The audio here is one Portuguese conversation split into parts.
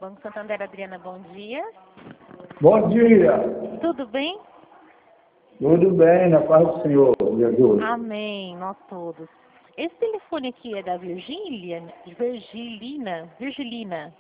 Banco Santander, Adriana, bom dia. Bom dia. Tudo bem? Tudo bem, na paz do Senhor, Jesus. Amém, nós todos. Esse telefone aqui é da Virgilina.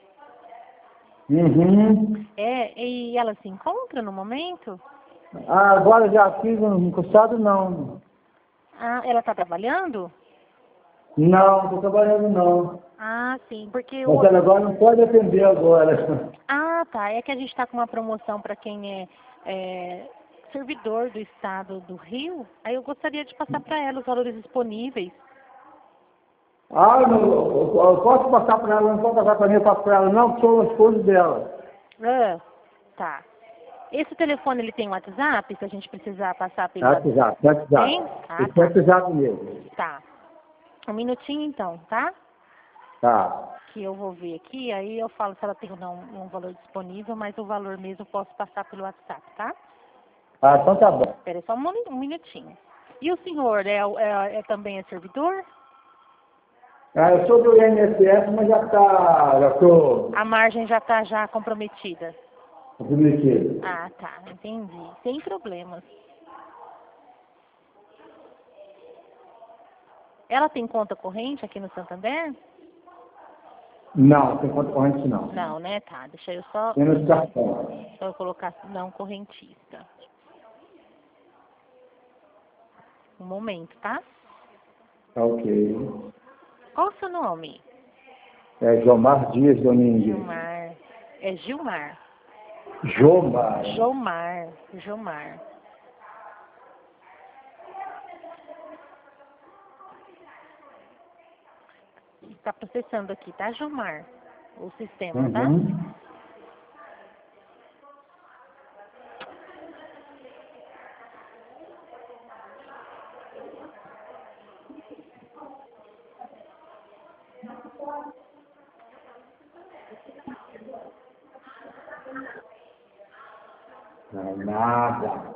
Uhum. E ela se encontra no momento? Agora já fiz um encostado, não. Ela está trabalhando? Não, não estou trabalhando, não. Sim, porque Mas ela agora não pode atender agora. tá. É que a gente está com uma promoção para quem é servidor do estado do Rio. Aí eu gostaria de passar para ela os valores disponíveis. Eu posso passar para ela, não posso passar para mim, eu passo para ela, não, porque sou o esposo dela. Tá. Esse telefone, ele tem WhatsApp, se a gente precisar passar pelo WhatsApp. Tem? Esse é WhatsApp mesmo. Tá. Um minutinho então, tá? Tá. Que eu vou ver aqui, aí eu falo se ela tem ou não um valor disponível, mas o valor mesmo eu posso passar pelo WhatsApp, tá? Então tá bom. Espera só um minutinho. E o senhor também é servidor? Eu sou do INSS, mas já estou A margem já está já comprometida. comprometido. Tá, entendi. Sem problemas. Ela tem conta corrente aqui no Santander? Não, tem conta corrente não. Não, né? Tá, deixa eu só Menos cartão. eu colocar não correntista. Um momento, tá? Tá ok. Qual o seu nome? É Jomar Dias Domingues. Gilmar. É Gilmar. Jomar. Jomar. Está processando aqui, tá, Gilmar? O sistema, tá? Não, nada.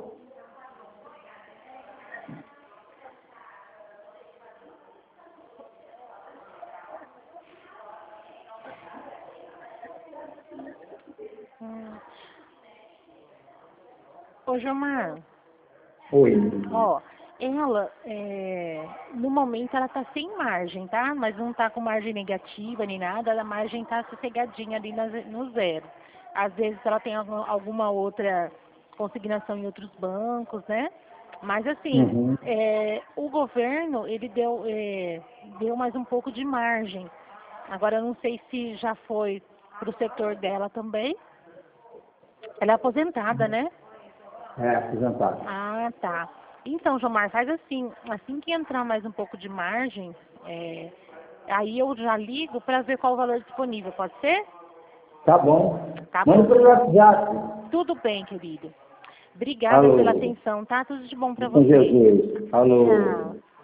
Ô, Gilmar. Oi. Ela, no momento, ela tá sem margem, tá? Mas não tá com margem negativa nem nada, a margem tá sossegadinha ali no zero. Às vezes ela tem alguma outra consignação em outros bancos, né? Mas assim, o governo, ele deu mais um pouco de margem. Agora eu não sei se já foi pro setor dela também. Ela é aposentada, né? Apresentar. Tá. Então, Jomar, faz assim que entrar mais um pouco de margem, aí eu já ligo para ver qual o valor disponível, pode ser? Tá bom. Tá Manda bom. pelo WhatsApp. Tudo bem, querido. Obrigada pela atenção, tá? Tudo de bom para Com você. Jesus. Alô. Tchau.